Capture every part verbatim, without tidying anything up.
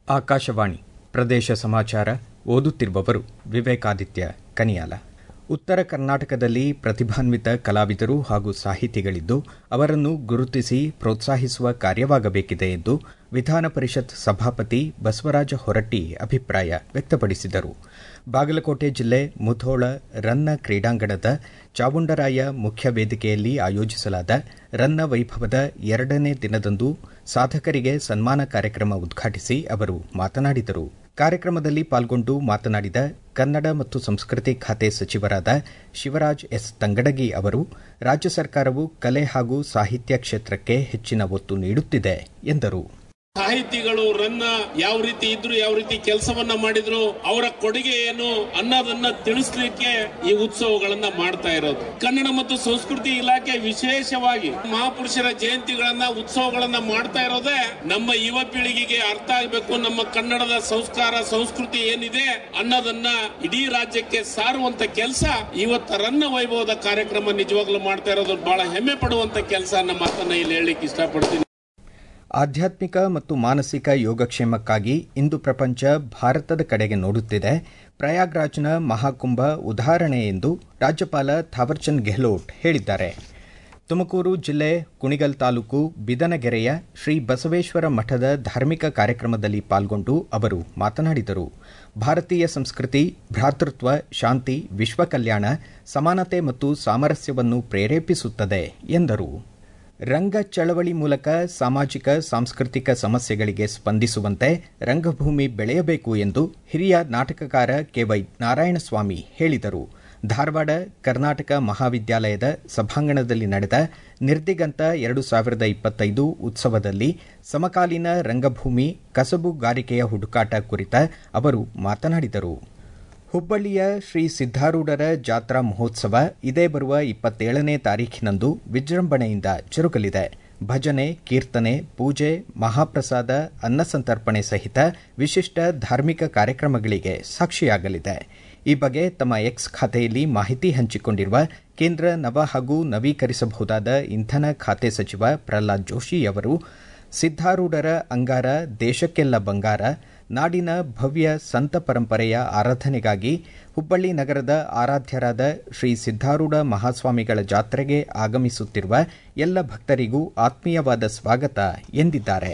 ಆಕಾಶವಾಣಿ ಪ್ರದೇಶ ಸಮಾಚಾರ ಓದುತ್ತಿರುವವರು ವಿವೇಕಾದಿತ್ಯ ಕನಿಯಾಲ. ಉತ್ತರ ಕರ್ನಾಟಕದಲ್ಲಿ ಪ್ರತಿಭಾನ್ವಿತ ಕಲಾವಿದರು ಹಾಗೂ ಸಾಹಿತಿಗಳಿದ್ದು ಅವರನ್ನು ಗುರುತಿಸಿ ಪ್ರೋತ್ಸಾಹಿಸುವ ಕಾರ್ಯವಾಗಬೇಕಿದೆ ಎಂದು ವಿಧಾನ ಪರಿಷತ್ ಸಭಾಪತಿ ಬಸವರಾಜ ಹೊರಟ್ಟಿ ಅಭಿಪ್ರಾಯ ವ್ಯಕ್ತಪಡಿಸಿದರು. ಬಾಗಲಕೋಟೆ ಜಿಲ್ಲೆ ಮುಧೋಳ ರನ್ನ ಕ್ರೀಡಾಂಗಣದ ಚಾವುಂಡರಾಯ ಮುಖ್ಯ ವೇದಿಕೆಯಲ್ಲಿ ಆಯೋಜಿಸಲಾದ ರನ್ನ ವೈಭವದ ಎರಡನೇ ದಿನದಂದು ಸಾಧಕರಿಗೆ ಸನ್ಮಾನ ಕಾರ್ಯಕ್ರಮ ಉದ್ಘಾಟಿಸಿ ಅವರು ಮಾತನಾಡಿದರು. ಕಾರ್ಯಕ್ರಮದಲ್ಲಿ ಪಾಲ್ಗೊಂಡು ಮಾತನಾಡಿದ ಕನ್ನಡ ಮತ್ತು ಸಂಸ್ಕೃತಿ ಖಾತೆ ಸಚಿವರಾದ ಶಿವರಾಜ್ ಎಸ್ ತಂಗಡಗಿ ಅವರು, ರಾಜ್ಯ ಸರ್ಕಾರವು ಕಲೆ ಹಾಗೂ ಸಾಹಿತ್ಯ ಕ್ಷೇತ್ರಕ್ಕೆ ಹೆಚ್ಚಿನ ಒತ್ತು ನೀಡುತ್ತಿದೆ ಎಂದರು. ಸಾಹಿತಿಗಳು ರನ್ನ ಯಾವ ರೀತಿ ಇದ್ರು, ಯಾವ ರೀತಿ ಕೆಲಸವನ್ನ ಮಾಡಿದ್ರು, ಅವರ ಕೊಡುಗೆ ಏನು ಅನ್ನೋದನ್ನ ತಿಳಿಸ್ಲಿಕ್ಕೆ ಈ ಉತ್ಸವಗಳನ್ನ ಮಾಡ್ತಾ ಇರೋದು. ಕನ್ನಡ ಮತ್ತು ಸಂಸ್ಕೃತಿ ಇಲಾಖೆ ವಿಶೇಷವಾಗಿ ಮಹಾಪುರುಷರ ಜಯಂತಿಗಳನ್ನ ಉತ್ಸವಗಳನ್ನ ಮಾಡ್ತಾ ಇರೋದೇ ನಮ್ಮ ಯುವ ಪೀಳಿಗೆಗೆ ಅರ್ಥ ಆಗಬೇಕು. ನಮ್ಮ ಕನ್ನಡದ ಸಂಸ್ಕಾರ ಸಂಸ್ಕೃತಿ ಏನಿದೆ ಅನ್ನೋದನ್ನ ಇಡೀ ರಾಜ್ಯಕ್ಕೆ ಸಾರುವಂತ ಕೆಲಸ ಇವತ್ತು ರನ್ನ ವೈಭವದ ಕಾರ್ಯಕ್ರಮ ನಿಜವಾಗ್ಲೂ ಮಾಡ್ತಾ ಇರೋದು ಬಹಳ ಹೆಮ್ಮೆ ಪಡುವಂತ ಕೆಲಸ ಅನ್ನೋ ಮಾತನ್ನ ಇಲ್ಲಿ ಹೇಳಲಿಕ್ಕೆ ಇಷ್ಟಪಡ್ತೀನಿ. ಆಧ್ಯಾತ್ಮಿಕ ಮತ್ತು ಮಾನಸಿಕ ಯೋಗಕ್ಷೇಮಕ್ಕಾಗಿ ಇಂದು ಪ್ರಪಂಚ ಭಾರತದ ಕಡೆಗೆ ನೋಡುತ್ತಿದೆ. ಪ್ರಯಾಗ್ರಾಜ್ನ ಮಹಾಕುಂಭ ಉದಾಹರಣೆ ಎಂದು ರಾಜ್ಯಪಾಲ ಥಾವರ್ಚಂದ್ ಗೆಹ್ಲೋಟ್ ಹೇಳಿದ್ದಾರೆ. ತುಮಕೂರು ಜಿಲ್ಲೆ ಕುಣಿಗಲ್ ತಾಲೂಕು ಬಿದನಗೆರೆಯ ಶ್ರೀ ಬಸವೇಶ್ವರ ಮಠದ ಧಾರ್ಮಿಕ ಕಾರ್ಯಕ್ರಮದಲ್ಲಿ ಪಾಲ್ಗೊಂಡು ಅವರು ಮಾತನಾಡಿದರು. ಭಾರತೀಯ ಸಂಸ್ಕೃತಿ ಭ್ರಾತೃತ್ವ, ಶಾಂತಿ, ವಿಶ್ವ ಕಲ್ಯಾಣ, ಸಮಾನತೆ ಮತ್ತು ಸಾಮರಸ್ಯವನ್ನು ಪ್ರೇರೇಪಿಸುತ್ತದೆ ಎಂದರು. ರಂಗ ಚಳವಳಿ ಮೂಲಕ ಸಾಮಾಜಿಕ ಸಾಂಸ್ಕೃತಿಕ ಸಮಸ್ಯೆಗಳಿಗೆ ಸ್ಪಂದಿಸುವಂತೆ ರಂಗಭೂಮಿ ಬೆಳೆಯಬೇಕು ಎಂದು ಹಿರಿಯ ನಾಟಕಕಾರ ಕೆವೈ ನಾರಾಯಣಸ್ವಾಮಿ ಹೇಳಿದರು. ಧಾರವಾಡ ಕರ್ನಾಟಕ ಮಹಾವಿದ್ಯಾಲಯದ ಸಭಾಂಗಣದಲ್ಲಿ ನಡೆದ ನಿರ್ದಿಗಂತ ಎರಡು ಸಾವಿರದ ಇಪ್ಪತ್ತೈದು ಉತ್ಸವದಲ್ಲಿ ಸಮಕಾಲೀನ ರಂಗಭೂಮಿ ಕಸಬುಗಾರಿಕೆಯ ಹುಡುಕಾಟ ಕುರಿತ ಅವರು ಮಾತನಾಡಿದರು. ಹುಬ್ಬಳ್ಳಿಯ ಶ್ರೀ ಸಿದ್ದಾರೂಢರ ಜಾತ್ರಾ ಮಹೋತ್ಸವ ಇದೇ ಬರುವ ಇಪ್ಪತ್ತೇಳನೇ ತಾರೀಖಿನಂದು ವಿಜೃಂಭಣೆಯಿಂದ ಜರುಗಲಿದೆ. ಭಜನೆ, ಕೀರ್ತನೆ, ಪೂಜೆ, ಮಹಾಪ್ರಸಾದ, ಅನ್ನಸಂತರ್ಪಣೆ ಸಹಿತ ವಿಶಿಷ್ಟ ಧಾರ್ಮಿಕ ಕಾರ್ಯಕ್ರಮಗಳಿಗೆ ಸಾಕ್ಷಿಯಾಗಲಿದೆ. ಈ ಬಗ್ಗೆ ತಮ್ಮ ಎಕ್ಸ್ ಖಾತೆಯಲ್ಲಿ ಮಾಹಿತಿ ಹಂಚಿಕೊಂಡಿರುವ ಕೇಂದ್ರ ನವ ಹಾಗೂ ನವೀಕರಿಸಬಹುದಾದ ಇಂಧನ ಖಾತೆ ಸಚಿವ ಪ್ರಹ್ಲಾದ್ ಜೋಶಿ ಅವರು, ಸಿದ್ದಾರೂಢರ ಅಂಗಾರ ದೇಶಕ್ಕೆಲ್ಲ ಬಂಗಾರ, ನಾಡಿನ ಭವ್ಯ ಸಂತ ಪರಂಪರೆಯ ಆರಾಧನೆಗಾಗಿ ಹುಬ್ಬಳ್ಳಿ ನಗರದ ಆರಾಧ್ಯರಾದ ಶ್ರೀ ಸಿದ್ದಾರೂಢ ಮಹಾಸ್ವಾಮಿಗಳ ಜಾತ್ರೆಗೆ ಆಗಮಿಸುತ್ತಿರುವ ಎಲ್ಲ ಭಕ್ತರಿಗೂ ಆತ್ಮೀಯವಾದ ಸ್ವಾಗತ ಎಂದಿದ್ದಾರೆ.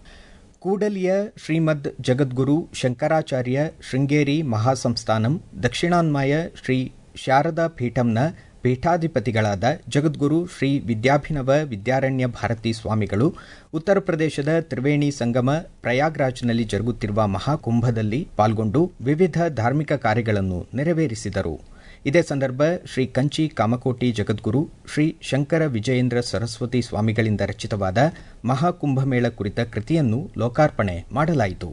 ಕೂಡಲಿಯ ಶ್ರೀಮದ್ ಜಗದ್ಗುರು ಶಂಕರಾಚಾರ್ಯ ಶೃಂಗೇರಿ ಮಹಾಸಂಸ್ಥಾನಂ ದಕ್ಷಿಣಾನ್ವಯ ಶ್ರೀ ಶಾರದಾ ಪೀಠಂನ ಪೀಠಾಧಿಪತಿಗಳಾದ ಜಗದ್ಗುರು ಶ್ರೀ ವಿದ್ಯಾಭಿನವ ವಿದ್ಯಾರಣ್ಯ ಭಾರತಿ ಸ್ವಾಮಿಗಳು ಉತ್ತರ ಪ್ರದೇಶದ ತ್ರಿವೇಣಿ ಸಂಗಮ ಪ್ರಯಾಗ್ರಾಜ್ನಲ್ಲಿ ಜರುಗುತ್ತಿರುವ ಮಹಾಕುಂಭದಲ್ಲಿ ಪಾಲ್ಗೊಂಡು ವಿವಿಧ ಧಾರ್ಮಿಕ ಕಾರ್ಯಗಳನ್ನು ನೆರವೇರಿಸಿದರು. ಇದೇ ಸಂದರ್ಭ ಶ್ರೀ ಕಂಚಿ ಕಾಮಕೋಟಿ ಜಗದ್ಗುರು ಶ್ರೀ ಶಂಕರ ವಿಜಯೇಂದ್ರ ಸರಸ್ವತಿ ಸ್ವಾಮಿಗಳಿಂದ ರಚಿತವಾದ ಮಹಾಕುಂಭಮೇಳ ಕುರಿತ ಕೃತಿಯನ್ನು ಲೋಕಾರ್ಪಣೆ ಮಾಡಲಾಯಿತು.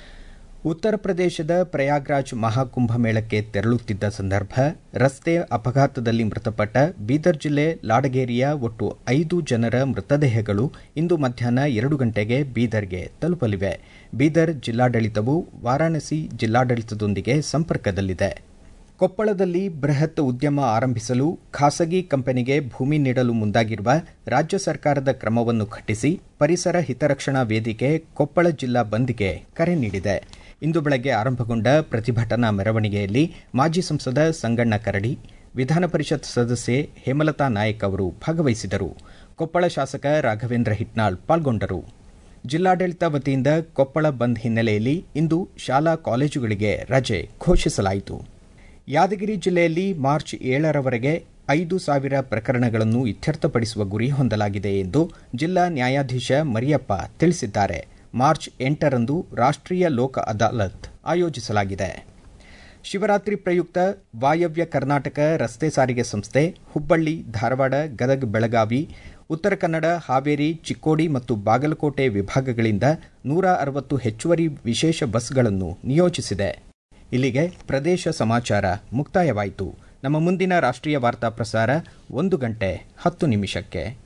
ಉತ್ತರ ಪ್ರದೇಶದ ಪ್ರಯಾಗ್ರಾಜ್ ಮಹಾಕುಂಭ ಮೇಳಕ್ಕೆ ತೆರಳುತ್ತಿದ್ದ ಸಂದರ್ಭ ರಸ್ತೆ ಅಪಘಾತದಲ್ಲಿ ಮೃತಪಟ್ಟ ಬೀದರ್ ಜಿಲ್ಲೆ ಲಾಡಗೇರಿಯ ಒಟ್ಟು ಐದು ಜನರ ಮೃತದೇಹಗಳು ಇಂದು ಮಧ್ಯಾಹ್ನ ಎರಡು ಗಂಟೆಗೆ ಬೀದರ್ಗೆ ತಲುಪಲಿವೆ. ಬೀದರ್ ಜಿಲ್ಲಾಡಳಿತವು ವಾರಾಣಸಿ ಜಿಲ್ಲಾಡಳಿತದೊಂದಿಗೆ ಸಂಪರ್ಕದಲ್ಲಿದೆ. ಕೊಪ್ಪಳದಲ್ಲಿ ಬೃಹತ್ ಉದ್ಯಮ ಆರಂಭಿಸಲು ಖಾಸಗಿ ಕಂಪನಿಗೆ ಭೂಮಿ ನೀಡಲು ಮುಂದಾಗಿರುವ ರಾಜ್ಯ ಸರ್ಕಾರದ ಕ್ರಮವನ್ನು ಖಂಡಿಸಿ ಪರಿಸರ ಹಿತರಕ್ಷಣಾ ವೇದಿಕೆ ಕೊಪ್ಪಳ ಜಿಲ್ಲಾ ಬಂದ್ಗೆ ಕರೆ ನೀಡಿದೆ. ಇಂದು ಬೆಳಗ್ಗೆ ಆರಂಭಗೊಂಡ ಪ್ರತಿಭಟನಾ ಮೆರವಣಿಗೆಯಲ್ಲಿ ಮಾಜಿ ಸಂಸದ ಸಂಗಣ್ಣ ಕರಡಿ, ವಿಧಾನ ಪರಿಷತ್ ಸದಸ್ಯೆ ಹೇಮಲತಾ ನಾಯಕ್ ಅವರು ಭಾಗವಹಿಸಿದರು. ಕೊಪ್ಪಳ ಶಾಸಕ ರಾಘವೇಂದ್ರ ಹಿಟ್ನಾಳ್ ಪಾಲ್ಗೊಂಡರು. ಜಿಲ್ಲಾಡಳಿತ ವತಿಯಿಂದ ಕೊಪ್ಪಳ ಬಂದ್ ಹಿನ್ನೆಲೆಯಲ್ಲಿ ಇಂದು ಶಾಲಾ ಕಾಲೇಜುಗಳಿಗೆ ರಜೆ ಘೋಷಿಸಲಾಯಿತು. ಯಾದಗಿರಿ ಜಿಲ್ಲೆಯಲ್ಲಿ ಮಾರ್ಚ್ ಏಳರವರೆಗೆ ಐದು ಸಾವಿರ ಪ್ರಕರಣಗಳನ್ನು ಇತ್ಯರ್ಥಪಡಿಸುವ ಗುರಿ ಹೊಂದಲಾಗಿದೆ ಎಂದು ಜಿಲ್ಲಾ ನ್ಯಾಯಾಧೀಶ ಮರಿಯಪ್ಪ ತಿಳಿಸಿದ್ದಾರೆ. ಮಾರ್ಚ್ ಎಂಟರಂದು ರಾಷ್ಟ್ರೀಯ ಲೋಕ ಅದಾಲತ್ ಆಯೋಜಿಸಲಾಗಿದೆ. ಶಿವರಾತ್ರಿ ಪ್ರಯುಕ್ತ ವಾಯವ್ಯ ಕರ್ನಾಟಕ ರಸ್ತೆ ಸಾರಿಗೆ ಸಂಸ್ಥೆ ಹುಬ್ಬಳ್ಳಿ, ಧಾರವಾಡ, ಗದಗ, ಬೆಳಗಾವಿ, ಉತ್ತರ ಕನ್ನಡ, ಹಾವೇರಿ, ಚಿಕ್ಕೋಡಿ ಮತ್ತು ಬಾಗಲಕೋಟೆ ವಿಭಾಗಗಳಿಂದ ನೂರ ಅರವತ್ತು ಹೆಚ್ಚುವರಿ ವಿಶೇಷ ಬಸ್ಗಳನ್ನು ನಿಯೋಜಿಸಿದೆ. ಇಲ್ಲಿಗೆ ಪ್ರದೇಶ ಸಮಾಚಾರ ಮುಕ್ತಾಯವಾಯಿತು. ನಮ್ಮ ಮುಂದಿನ ರಾಷ್ಟ್ರೀಯ ವಾರ್ತಾ ಪ್ರಸಾರ ಒಂದು ಗಂಟೆ ಹತ್ತು ನಿಮಿಷಕ್ಕೆ.